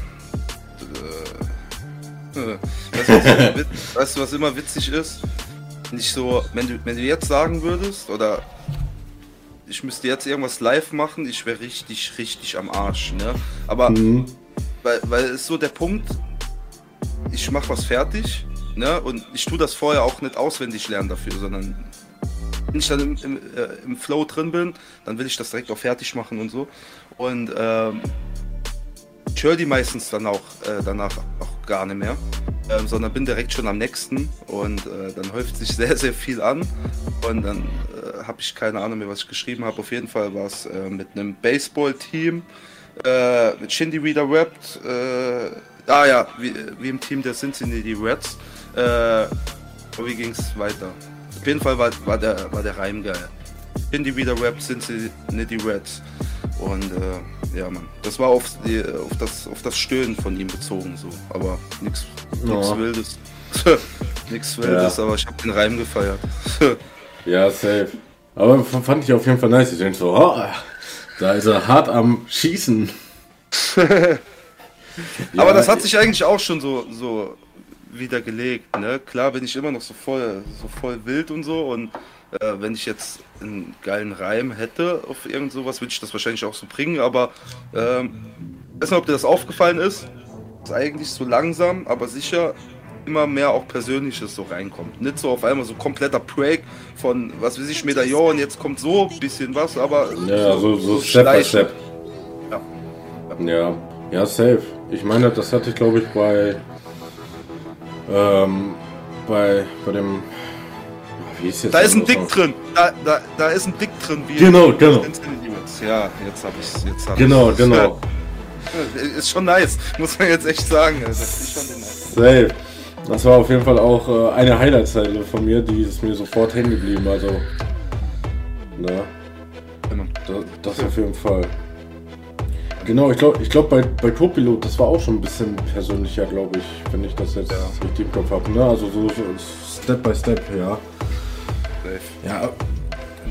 äh, äh, weißt, du, was immer wit- weißt du, was immer witzig ist? Nicht so, wenn du, wenn du jetzt sagen würdest, oder ich müsste jetzt irgendwas live machen, ich wäre richtig, richtig am Arsch, ne? Aber, Mhm. weil, weil es ist so der Punkt, ich mach was fertig, ne? Und ich tue das vorher auch nicht auswendig lernen dafür, sondern wenn ich dann im, im, äh, im Flow drin bin, dann will ich das direkt auch fertig machen und so. Und ähm, ich höre die meistens dann auch äh, danach auch gar nicht mehr, ähm, sondern bin direkt schon am nächsten und äh, dann häuft sich sehr, sehr viel an und dann äh, habe ich keine Ahnung mehr, was ich geschrieben habe. Auf jeden Fall war es äh, mit einem Baseball-Team, äh, mit Shindy Reader rappt, äh, ah ja, wie, wie im Team der Cincinnati Reds. Äh, und wie ging es weiter? Auf jeden Fall war, war, der, war der Reim geil. Shindy Reader rappt, Cincinnati Reds. Und äh, ja, Mann, das war auf, die, auf, das, auf das Stöhnen von ihm bezogen, so. Aber nichts Ja. Wildes. Nichts Wildes, aber ich habe den Reim gefeiert. Ja, safe. Aber f- fand ich auf jeden Fall nice. Ich denke so, oh, da ist er hart am Schießen. Ja, Aber das hat sich eigentlich auch schon so, so wieder gelegt, ne? Klar bin ich immer noch so voll, so voll wild und so und äh, wenn ich jetzt einen geilen Reim hätte auf irgend sowas, würde ich das wahrscheinlich auch so bringen, aber ähm, ich weiß nicht, ob dir das aufgefallen ist, dass eigentlich so langsam, aber sicher immer mehr auch Persönliches so reinkommt. Nicht so auf einmal so kompletter Break von, was weiß ich, Medaillon, jetzt kommt so ein bisschen was, aber Ja, so, so Step by schleichend. Step. Ja. Ja, ja, safe. Ich meine, das hatte ich glaube ich bei ähm, bei, bei dem wie ist jetzt Da ist ein der Dick Song? drin. Da, da, da ist ein Dick drin. Wie Genau, genau. Ja, jetzt hab ich's. Jetzt hab Genau, ich's. genau. Ist schon nice, muss man jetzt echt sagen. Also, ich fand den nice. Safe. Das war auf jeden Fall auch äh, eine Highlight-Zeile von mir, die ist mir sofort hängen geblieben. Also, na, Ja, Mann. das, das auf jeden Fall. Genau, ich glaube, ich glaub, bei, bei Copilot, das war auch schon ein bisschen persönlicher, glaube ich, wenn ich das jetzt Ja. richtig im Kopf habe. Ne? Also so, so Step by Step, ja. Safe. Ja,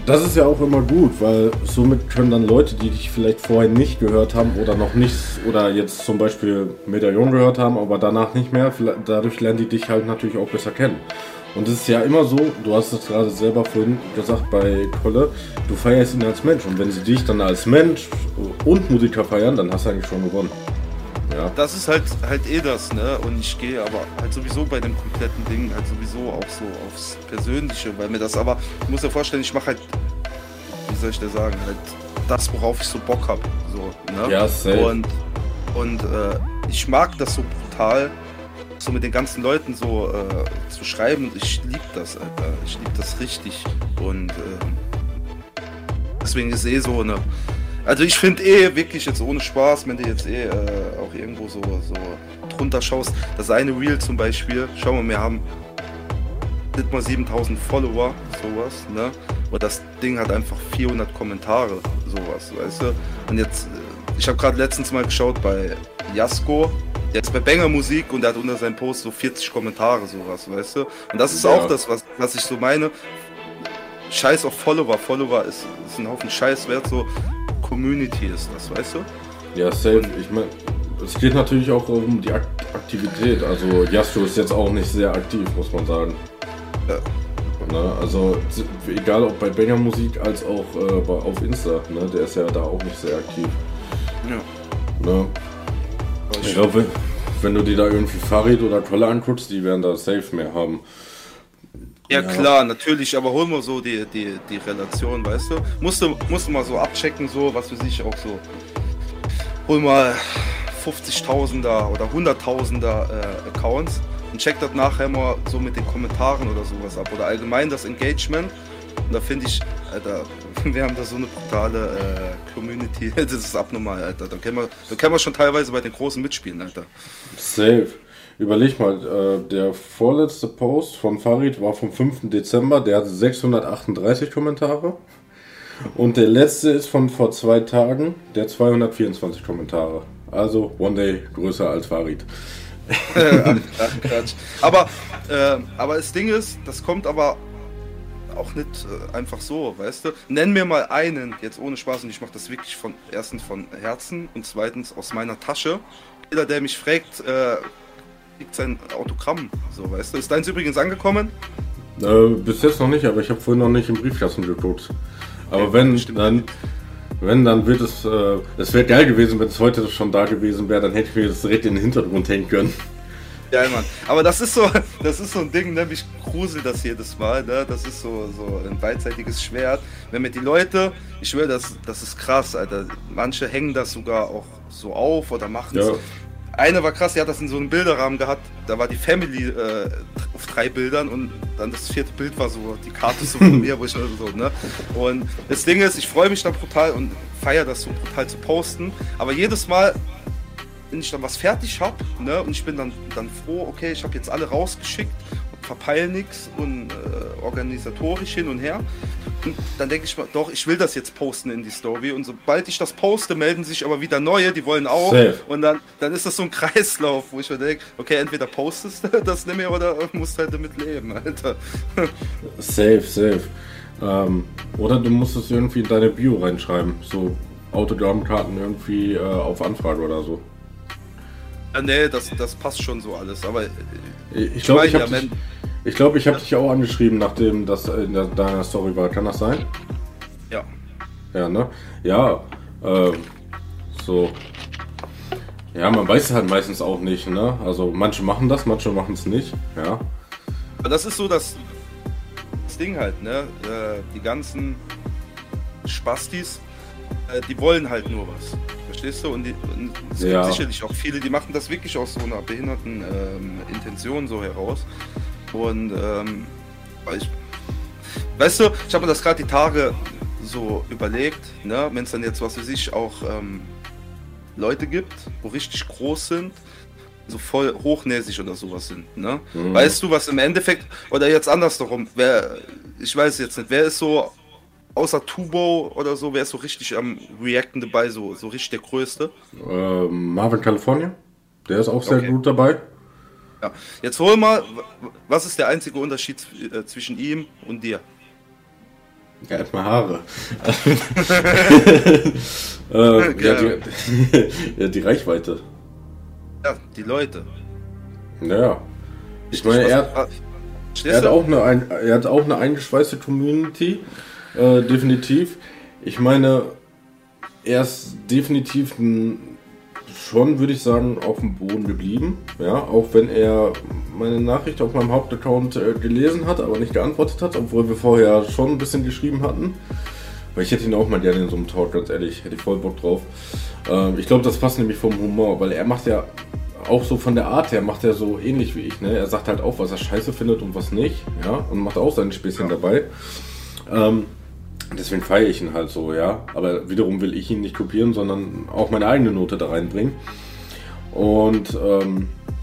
das ist ja auch immer gut, weil somit können dann Leute, die dich vielleicht vorher nicht gehört haben oder noch nichts oder jetzt zum Beispiel Medaillon gehört haben, aber danach nicht mehr, dadurch lernen die dich halt natürlich auch besser kennen. Und es ist ja immer so, du hast es gerade selber vorhin gesagt bei Kolle, du feierst ihn als Mensch und wenn sie dich dann als Mensch und Musiker feiern, dann hast du eigentlich schon gewonnen. Ja. Das ist halt halt eh das, ne? Und ich gehe aber halt sowieso bei dem kompletten Ding halt sowieso auch so aufs Persönliche, weil mir das aber, ich muss dir vorstellen, ich mache halt, wie soll ich dir sagen, halt das, worauf ich so Bock habe. So, ne? Ja, safe. Und, und äh, ich mag das so brutal, so mit den ganzen Leuten so äh, zu schreiben. Ich liebe das, Alter. Ich liebe das richtig. Und äh, deswegen ist eh so eine. Also ich finde eh wirklich jetzt ohne Spaß, wenn du jetzt eh äh, auch irgendwo so, so drunter schaust, das eine Reel zum Beispiel, schau mal, wir haben nicht mal siebentausend Follower, sowas, ne? Und das Ding hat einfach vierhundert Kommentare, sowas, weißt du? Und jetzt, ich habe gerade letztens mal geschaut bei Jasko, jetzt bei Banger Musik und der hat unter seinem Post so vierzig Kommentare, sowas, weißt du? Und das ist ja auch das, was, was ich so meine. Scheiß auf Follower, Follower ist, ist ein Haufen Scheiß wert, so Community ist das, weißt du? Ja, safe. Ich meine, es geht natürlich auch um die Aktivität. Also Jasko ist jetzt auch nicht sehr aktiv, muss man sagen. Ja. Ne? Also egal ob bei Banger Musik als auch äh, auf Insta, ne? Der ist ja da auch nicht sehr aktiv. Ja. Ne? Ich glaube, wenn, wenn du dir da irgendwie Farid oder Kolle anguckst, die werden da safe mehr haben. Ja, ja klar, natürlich, aber hol mal so die, die, die Relation, weißt du? Musst du, musst du mal so abchecken, so, was weiß ich, auch so. Hol mal fünfzigtausender oder hunderttausender äh, Accounts und check das nachher mal so mit den Kommentaren oder sowas ab. Oder allgemein das Engagement. Und da finde ich, Alter, wir haben da so eine brutale äh, Community. Das ist abnormal, Alter. Da können, wir, da können wir schon teilweise bei den Großen mitspielen, Alter. Safe. Überleg mal, äh, der vorletzte Post von Farid war vom fünften Dezember, der hatte sechshundertachtunddreißig Kommentare. Und der letzte ist von vor zwei Tagen, der hat zweihundertvierundzwanzig Kommentare. Also One Day größer als Farid. aber, äh, aber das Ding ist, das kommt aber auch nicht äh, einfach so, weißt du? Nenn mir mal einen, jetzt ohne Spaß, und ich mache das wirklich von erstens von Herzen und zweitens aus meiner Tasche. Jeder, der mich fragt, äh, kriegt sein Autogramm, so, weißt du? Ist deins übrigens angekommen? Äh, bis jetzt noch nicht, aber ich habe vorhin noch nicht im Briefkasten geguckt. Aber okay, wenn, dann, wenn, dann wird es, äh, es wäre geil gewesen, wenn es heute schon da gewesen wäre, dann hätte ich mir das direkt in den Hintergrund hängen können. Ja, Mann. Aber das ist so, das ist so ein Ding, ne? Mich gruselt das jedes Mal, ne? Das ist so, so ein beidseitiges Schwert. Wenn mir die Leute, ich schwöre, das, das ist krass, Alter. Manche hängen das sogar auch so auf oder machen es. Ja. Eine war krass, die hat das in so einem Bilderrahmen gehabt, da war die Family äh, auf drei Bildern und dann das vierte Bild war so, die Karte so von mir, wo ich so, ne? Und das Ding ist, ich freue mich dann brutal und feiere das so brutal zu posten, aber jedes Mal, wenn ich dann was fertig habe, ne, und ich bin dann, dann froh, okay, ich habe jetzt alle rausgeschickt und verpeil nichts und äh, organisatorisch hin und her. Und dann denke ich mal, doch, ich will das jetzt posten in die Story. Und sobald ich das poste, melden sich aber wieder neue, die wollen auch. Safe. Und dann, dann ist das so ein Kreislauf, wo ich mir denke, okay, entweder postest du das nicht mehr oder musst halt damit leben, Alter. Safe, safe. Ähm, oder du musst es irgendwie in deine Bio reinschreiben, so Autogrammkarten irgendwie äh, auf Anfrage oder so. Ja, nee, das, das passt schon so alles, aber ich, ich glaube, ich habe ja, dich, ich glaub, ich hab ja. dich auch angeschrieben, nachdem das in der, deiner Story war. Kann das sein? Ja. Ja, ne? Ja, äh, so. Ja, man weiß halt meistens auch nicht, ne? Also manche machen das, manche machen es nicht, ja. Aber das ist so das, das Ding halt, ne? Äh, die ganzen Spastis, äh, die wollen halt nur was. Verstehst du? Und, die, und es ja. gibt sicherlich auch viele, die machen das wirklich aus so einer behinderten ähm, Intention so heraus. Und ähm, ich, weißt du, ich habe mir das gerade die Tage so überlegt, ne? Wenn es dann jetzt, was weiß ich, auch ähm, Leute gibt, wo richtig groß sind, so voll hochnäsig oder sowas sind, ne? Mhm. Weißt du, was im Endeffekt, oder jetzt andersherum, wer, ich weiß jetzt nicht, wer ist so außer Tubo oder so, wer ist so richtig am Reacten dabei, so, so richtig der Größte? Ähm, Marvin California, der ist auch sehr okay. gut dabei. Ja. Jetzt hol mal, was ist der einzige Unterschied zwischen ihm und dir? Er hat mal Haare. äh, ja, die, ja, die Reichweite. Ja, die Leute. Naja. Ich meine, er, er, hat auch eine, ein, er hat auch eine eingeschweißte Community. Äh, definitiv. Ich meine, er ist definitiv ein, schon, würde ich sagen, auf dem Boden geblieben. Ja, auch wenn er meine Nachricht auf meinem Hauptaccount äh, gelesen hat, aber nicht geantwortet hat, obwohl wir vorher schon ein bisschen geschrieben hatten. Weil ich hätte ihn auch mal gerne in so einem Talk, ganz ehrlich, hätte ich voll Bock drauf. Ähm, ich glaube, das passt nämlich vom Humor, weil er macht ja auch so von der Art her, macht er so ähnlich wie ich. Ne? Er sagt halt auch, was er scheiße findet und was nicht. Ja, und macht auch seine Späßchen ja. dabei. Ähm, Deswegen feiere ich ihn halt so, ja. Aber wiederum will ich ihn nicht kopieren, sondern auch meine eigene Note da reinbringen. Und ähm,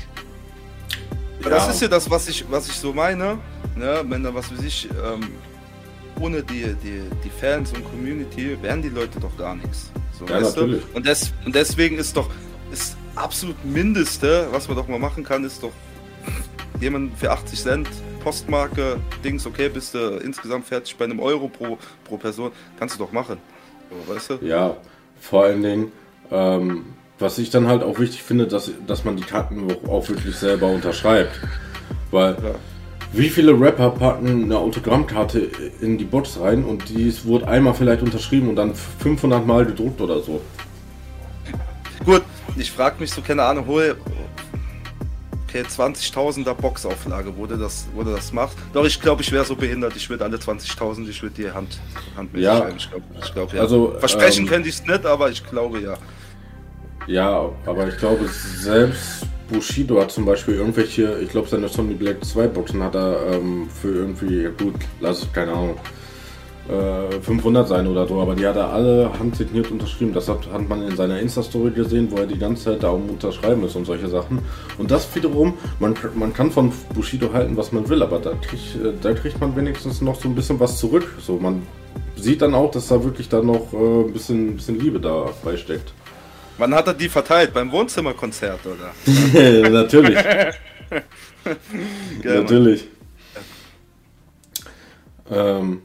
ja. Das ist ja das, was ich, was ich so meine. Ne? Wenn da was weiß ich, ähm, ohne die, die, die Fans und Community wären die Leute doch gar nichts. So, ja, natürlich. Du? Und, des, und deswegen ist doch das absolut Mindeste, was man doch mal machen kann, ist doch jemand für achtzig Cent Postmarke, Dings, okay, bist du insgesamt fertig bei einem Euro pro, pro Person, kannst du doch machen. So, weißt du? Ja, vor allen Dingen, ähm, was ich dann halt auch wichtig finde, dass, dass man die Karten auch, auch wirklich selber unterschreibt. Weil, ja. wie viele Rapper packen eine Autogrammkarte in die Box rein und die wurde einmal vielleicht unterschrieben und dann fünfhundert Mal gedruckt oder so. Gut, ich frag mich so, keine Ahnung, hol okay, zwanzigtausender Boxauflage, wo du das, wo du das machst. Doch, ich glaube, ich wäre so behindert, ich würde alle zwanzigtausend, ich würde die Hand, Hand mit ja. schreiben. Ich glaube, ich glaub, ja. Also, Versprechen ähm, könnte ich es nicht, aber ich glaube ja. Ja, aber ich glaube, selbst Bushido hat zum Beispiel irgendwelche, ich glaube, seine Sony Black zwei Boxen hat er ähm, für irgendwie, ja gut, lass es, keine Ahnung, äh, fünfhundert sein oder so, aber die hat er alle handsigniert unterschrieben. Das hat, hat man in seiner Insta-Story gesehen, wo er die ganze Zeit da um Unterschreiben ist und solche Sachen. Und das wiederum, man, man kann von Bushido halten, was man will, aber da, krieg, da kriegt man wenigstens noch so ein bisschen was zurück. So, man sieht dann auch, dass da wirklich dann noch äh, ein bisschen, ein bisschen Liebe dabei steckt. Wann hat er die verteilt? Beim Wohnzimmerkonzert, oder? Natürlich. Natürlich. Ähm,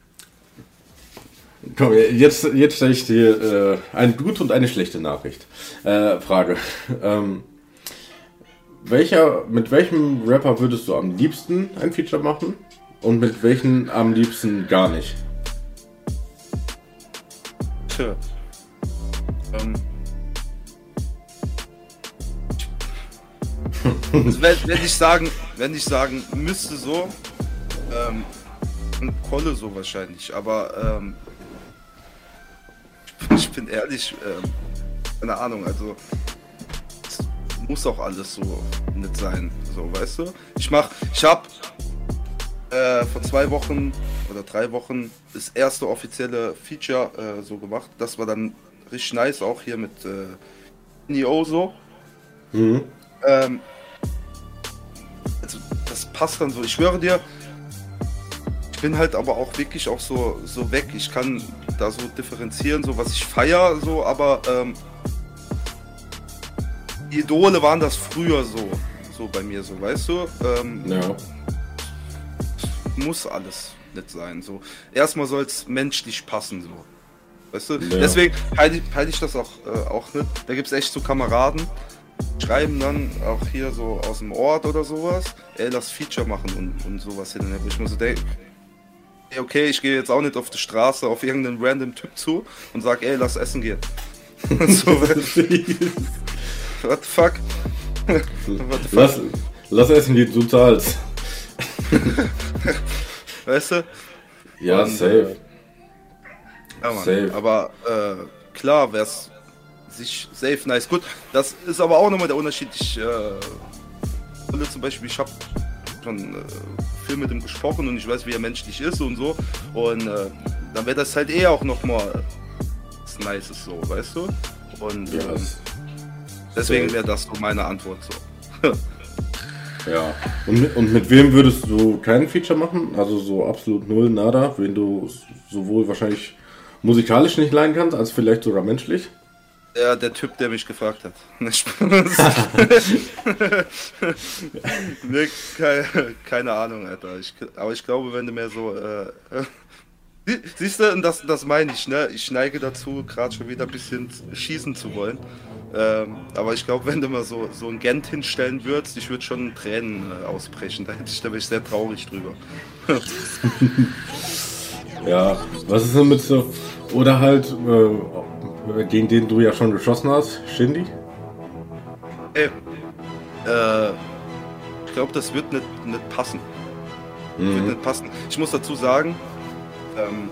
komm, jetzt, jetzt stelle ich dir äh, eine gute und eine schlechte Nachricht. Äh, Frage. Ähm, welcher, mit welchem Rapper würdest du am liebsten ein Feature machen? Und mit welchem am liebsten gar nicht? Tja. Ähm. Also wenn, wenn ich sagen, wenn ich sagen müsste so, ähm, Kolle so wahrscheinlich, aber ähm, ich bin ehrlich, ähm, keine Ahnung, also es muss auch alles so nicht sein, so, weißt du? Ich mach, ich hab äh, vor zwei Wochen oder drei Wochen das erste offizielle Feature äh, so gemacht, das war dann richtig nice, auch hier mit äh, Neo so. Mhm. Ähm, also das passt dann so, ich schwöre dir, ich bin halt aber auch wirklich auch so, so weg, ich kann da so differenzieren, so was ich feiere, so, aber ähm, die Idole waren das früher so, so bei mir, so, weißt du? Ähm, ja. Muss alles nicht sein, so. Erstmal soll es menschlich passen, so. Weißt du? Ja. Deswegen halte ich, halt ich das auch, äh, auch nicht. Da gibt es echt so Kameraden, schreiben dann auch hier so aus dem Ort oder sowas, ey, lass Feature machen und, und sowas hin. Wo ich mir so denke, ey, okay, ich gehe jetzt auch nicht auf die Straße auf irgendeinen random Typ zu und sag, ey, lass essen gehen. So, what the fuck? What the fuck? Lass, lass essen gehen, du zahlst. Weißt du? Ja, und, safe. Äh, ja, Mann. Safe. Aber äh, klar wäre es sich safe nice. Gut, das ist aber auch nochmal der Unterschied. Ich, äh, zum Beispiel, ich habe schon äh, viel mit ihm gesprochen und ich weiß, wie er menschlich ist und so. Und äh, dann wäre das halt eher auch nochmal was Nices so, weißt du? Und Ja, ähm, deswegen wäre das so meine Antwort so. Ja. Und mit, und mit wem würdest du kein Feature machen? Also so absolut null, nada, wen du sowohl wahrscheinlich musikalisch nicht leiden kannst, als vielleicht sogar menschlich? Ja, der Typ, der mich gefragt hat. Nee, keine, keine Ahnung, Alter. Ich, aber ich glaube, wenn du mehr so, äh, Sie, siehst du, und das, das meine ich, ne? Ich neige dazu, gerade schon wieder ein bisschen schießen zu wollen. Ähm, aber ich glaube, wenn du mal so, so ein Gent hinstellen würdest, ich würde schon Tränen äh, ausbrechen. Da hätte ich, da wäre ich sehr traurig drüber. Ja, was ist denn mit so. Oder halt, äh, gegen den du ja schon geschossen hast, Shindy? Ey, äh, ich glaube, das wird nicht, nicht passen. Mhm. Wird nicht passen. Ich muss dazu sagen, ähm,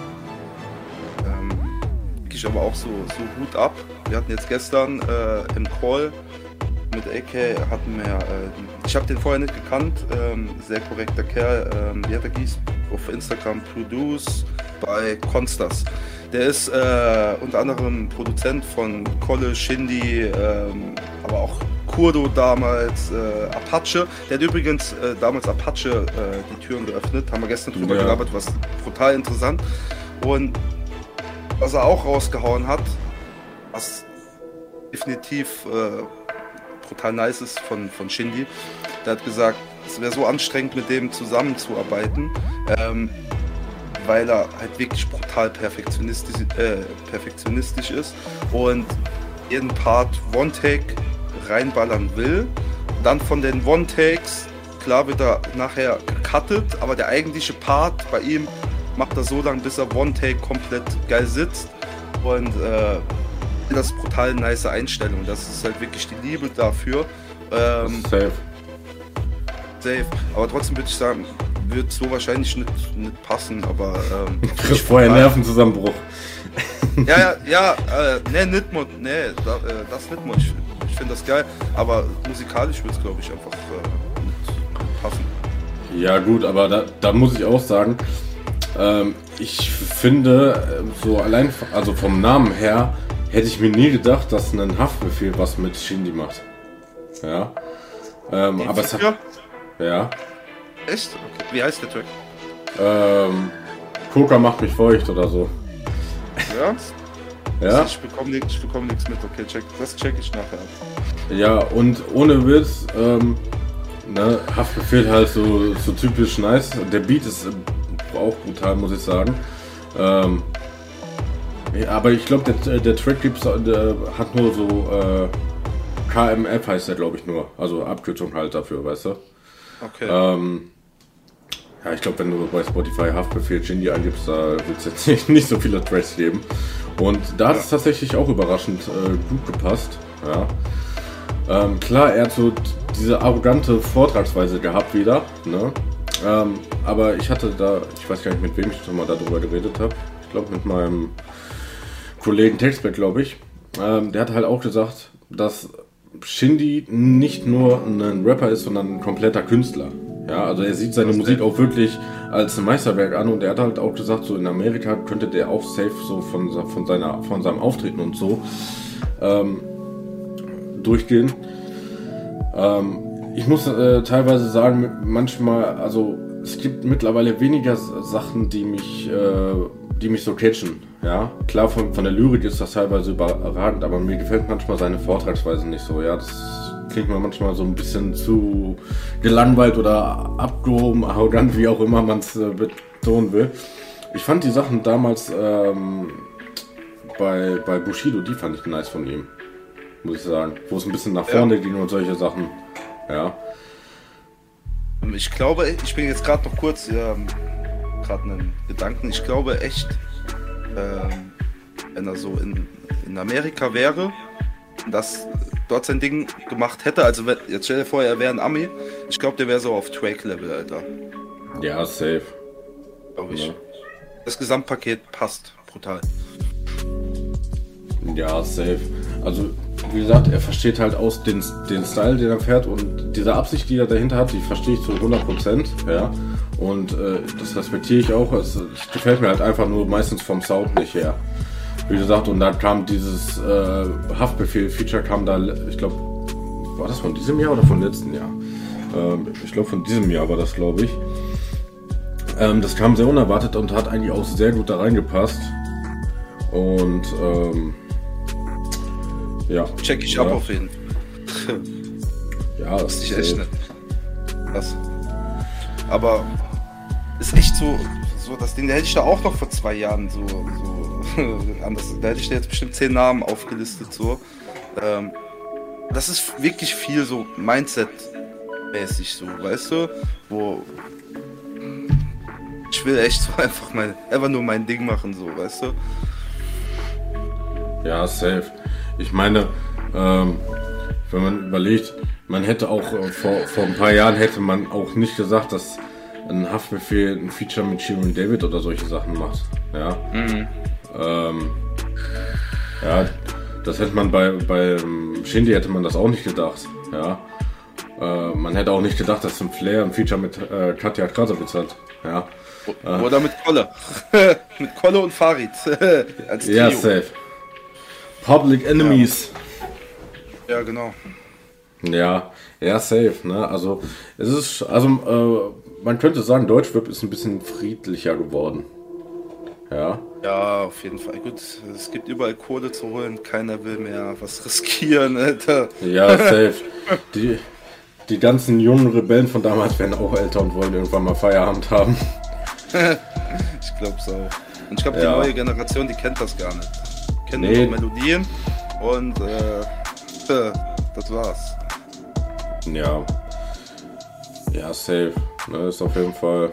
ähm, ich aber auch so, so Hut ab. Wir hatten jetzt gestern äh, im Call mit A K, hatten wir, äh, ich habe den vorher nicht gekannt, ähm, sehr korrekter Kerl, ähm, wie hat er hieß, auf Instagram Produce bei Constas. Der ist äh, unter anderem Produzent von Kolle, Shindy, ähm, aber auch Kurdo damals, äh, Apache. Der hat übrigens äh, damals Apache äh, die Türen geöffnet, haben wir gestern drüber Ja. gelabert, was total interessant. Und was er auch rausgehauen hat, was definitiv äh, brutal nice ist von, von Shindy, der hat gesagt, es wäre so anstrengend mit dem zusammenzuarbeiten, ähm, weil er halt wirklich brutal perfektionistisch, äh, perfektionistisch ist und jeden Part One-Take reinballern will. Dann von den One-Takes, klar wird er nachher gecuttet, aber der eigentliche Part bei ihm macht er so lange, bis er One-Take komplett geil sitzt. Und äh, das ist brutal nice Einstellung. Das ist halt wirklich die Liebe dafür. Ähm, Safe. safe. Aber trotzdem würde ich sagen, wird so wahrscheinlich nicht, nicht passen, aber ähm, Du kriegst vorher Nervenzusammenbruch. ja, ja, ja, äh, nee, nicht mal, nee, da, äh, das nicht mal. Ich, ich finde das geil, aber musikalisch wird es, glaube ich, einfach äh, nicht passen. Ja gut, aber da, da muss ich auch sagen, ähm, ich finde, äh, so allein, also vom Namen her, hätte ich mir nie gedacht, dass ein Haftbefehl was mit Shindy macht. Ja. Ähm, aber es hat, Ja, ja. echt? Okay. Wie heißt der Track? Ähm, Coca macht mich feucht oder so. Ja? Ja. Ich bekomme nichts bekomm mit. Okay, check, das check ich nachher. Ja, und ohne Witz, ähm, ne, Haftbefehl halt so, so typisch nice. Der Beat ist äh, auch brutal, muss ich sagen. Ähm, ja, aber ich glaube, der, der Track gibt's, der hat nur so äh, K M F heißt der, glaube ich, nur. Also Abkürzung halt dafür, weißt du? Okay. Ähm, ja, ich glaube, wenn du bei Spotify Haftbefehl Shindy eingibst, da wird es jetzt nicht, nicht so viele Tracks geben. Und da hat es Ja. tatsächlich auch überraschend äh, gut gepasst. Ja. Ähm, klar, er hat so diese arrogante Vortragsweise gehabt wieder. Ne? Ähm, aber ich hatte da, ich weiß gar nicht, mit wem ich schon mal darüber geredet habe. Ich glaube, mit meinem Kollegen Textback, glaube ich. Ähm, der hat halt auch gesagt, dass Shindy nicht nur ein Rapper ist, sondern ein kompletter Künstler. Ja, also er sieht seine Musik auch wirklich als ein Meisterwerk an und er hat halt auch gesagt, so in Amerika könnte der auch safe so von, von, seiner, von seinem Auftreten und so ähm, durchgehen. Ähm, ich muss äh, teilweise sagen, manchmal, also es gibt mittlerweile weniger Sachen, die mich, äh, die mich so catchen. Ja, klar, von, von der Lyrik ist das teilweise überragend, aber mir gefällt manchmal seine Vortragsweise nicht so. Ja, das klingt mir manchmal so ein bisschen zu gelangweilt oder abgehoben, arrogant, wie auch immer man es äh, betonen will. Ich fand die Sachen damals ähm, bei, bei Bushido, die fand ich nice von ihm, muss ich sagen. Wo es ein bisschen nach vorne ja. ging und solche Sachen. Ja. Ich glaube, ich bin jetzt gerade noch kurz, ähm, gerade einen Gedanken, ich glaube echt, ähm, wenn er so in, in Amerika wäre, dass dort sein Ding gemacht hätte, also wenn, jetzt stell dir vor, er wäre ein Ami, ich glaube, der wäre so auf Drake-Level, Alter. Ja, safe. Glaube ich. Ja. Das Gesamtpaket passt brutal. Ja, safe. Also, wie gesagt, er versteht halt aus den, den Style, den er fährt und diese Absicht, die er dahinter hat, die verstehe ich zu hundert Prozent, ja. Und äh, das respektiere ich auch. Es, es gefällt mir halt einfach nur meistens vom Sound nicht her. Wie gesagt, und da kam dieses äh, Haftbefehl-Feature, kam da, ich glaube, war das von diesem Jahr oder von letzten Jahr? Ähm, ich glaube, von diesem Jahr war das, glaube ich. Ähm, das kam sehr unerwartet und hat eigentlich auch sehr gut da reingepasst. Und, ähm, ja. Check ich ja. ab auf jeden Fall. Ja, das ist echt nicht. Krass. Aber ist echt so, so das Ding, da hätte ich da auch noch vor zwei Jahren so, so anders, da hätte ich da jetzt bestimmt zehn Namen aufgelistet, so. Ähm, das ist wirklich viel so Mindset-mäßig, so, weißt du, wo ich will echt so einfach mein, einfach nur mein Ding machen, so, weißt du. Ja, safe. Ich meine, ähm, wenn man überlegt, man hätte auch äh, vor, vor ein paar Jahren hätte man auch nicht gesagt, dass ein Haftbefehl ein Feature mit Shirin David oder solche Sachen macht. Ja. Mhm. Ähm, ja, das hätte man bei, bei Shindy hätte man das auch nicht gedacht. Ja. Äh, man hätte auch nicht gedacht, dass ein Flair ein Feature mit äh, Katja Krasowitz hat. Ja. O- oder mit Kolle. Mit Kolle und Farid. Als Trio. Ja, safe. Public Enemies. Ja, ja, genau. Ja, ja, safe, ne? Also, es ist, also, äh, man könnte sagen, Deutschrap ist ein bisschen friedlicher geworden. Ja. Ja, auf jeden Fall. Gut, es gibt überall Kohle zu holen, keiner will mehr was riskieren, Alter. Ja, safe. Die, die ganzen jungen Rebellen von damals werden auch älter und wollen irgendwann mal Feierabend haben. Ich glaub's auch. Und ich glaube, die Ja. neue Generation, die kennt das gar nicht. Die kennen Nee. nur Melodien und äh, äh, das war's. Ja. Ja, safe. Ne, ist auf jeden Fall.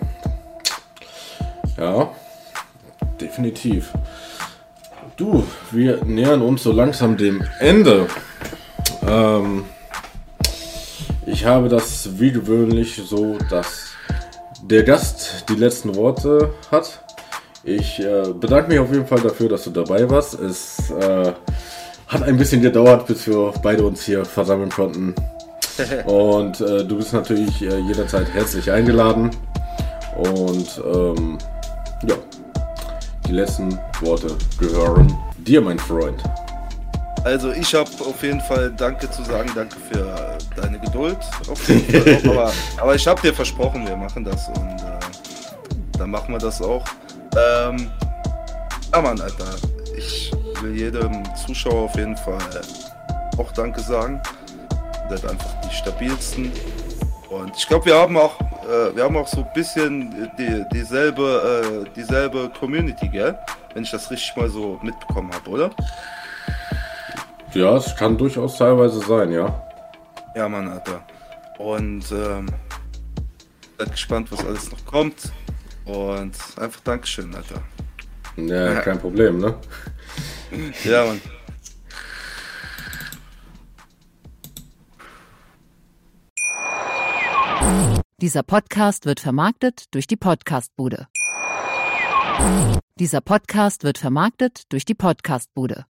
Ja. Definitiv. Du, wir nähern uns so langsam dem Ende. Ähm, ich habe das wie gewöhnlich so, dass der Gast die letzten Worte hat. Ich äh, bedanke mich auf jeden Fall dafür, dass du dabei warst. Es äh, hat ein bisschen gedauert, bis wir beide uns hier versammeln konnten. Und äh, du bist natürlich äh, jederzeit herzlich eingeladen. Und ähm, ja, die letzten Worte gehören dir, mein Freund. Also ich habe auf jeden Fall Danke zu sagen, danke für deine Geduld. Auf jeden Fall auch, aber, aber ich habe dir versprochen, wir machen das und äh, dann machen wir das auch. Ähm, ja Mann, Alter, ich will jedem Zuschauer auf jeden Fall auch Danke sagen. Ihr seid einfach die stabilsten. Und ich glaube, wir haben auch, äh, wir haben auch so ein bisschen die, dieselbe, äh, dieselbe Community, gell? Wenn ich das richtig mal so mitbekommen habe, oder? Ja, es kann durchaus teilweise sein, ja. Ja, Mann, Alter. Und ähm, seid gespannt, was alles noch kommt. Und einfach Dankeschön, Alter. Ja, kein Problem, ne? Ja, Mann. Dieser Podcast wird vermarktet durch die Podcastbude. Dieser Podcast wird vermarktet durch die Podcastbude.